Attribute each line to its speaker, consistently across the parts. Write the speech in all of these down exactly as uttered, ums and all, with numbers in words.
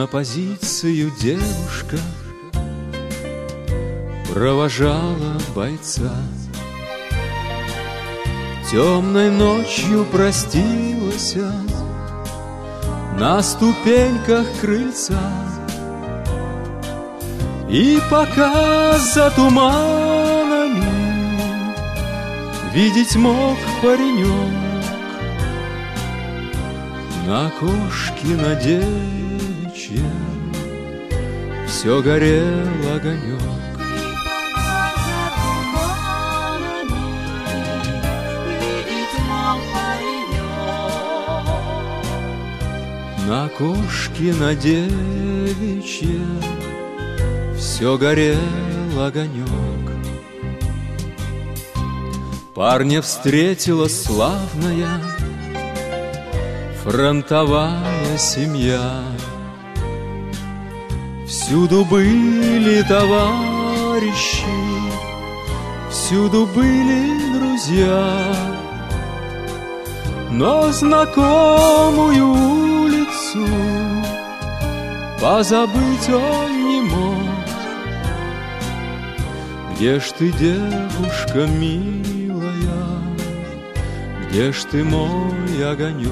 Speaker 1: на позицию девушка провожала бойца. Темной ночью простилась на ступеньках крыльца. И пока за туманами видеть мог паренек, на окошке на девичьем все горел огонек. На окошке на девичьем все горел огонек. Парня встретила славная фронтовая семья. Всюду были товарищи, всюду были друзья, но знакомую улицу позабыть он не мог. Где ж ты, девушка милая, где ж ты, мой огонек?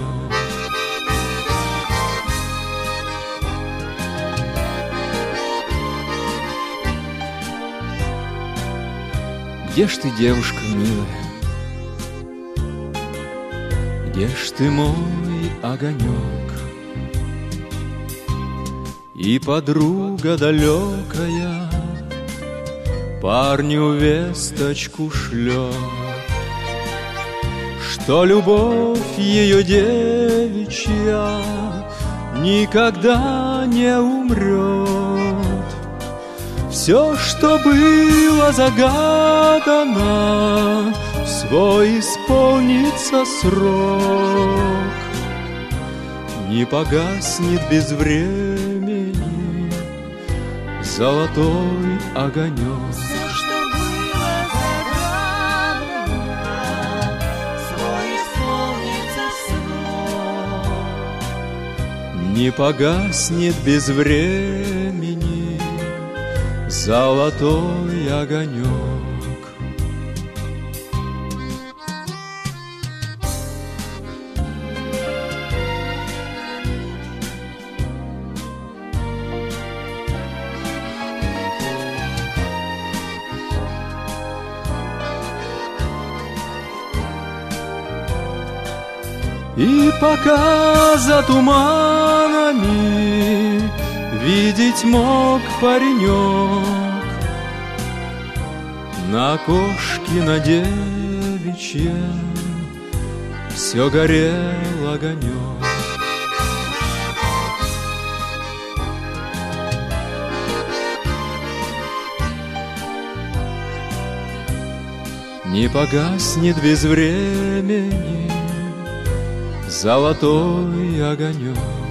Speaker 1: Где ж ты, девушка милая, где ж ты, мой огонек? И подруга далекая парню весточку шлет, что любовь ее девичья никогда не умрет. Все, что было загадано, свой исполнится срок. Не погаснет без времени золотой огонек.
Speaker 2: Все, что было загадано, свой исполнится срок.
Speaker 1: Не погаснет без времени золотой огонек. И пока за туманами видеть мог паренек, на окошке на девичьем все горел огонек. Не погаснет без времени золотой огонек.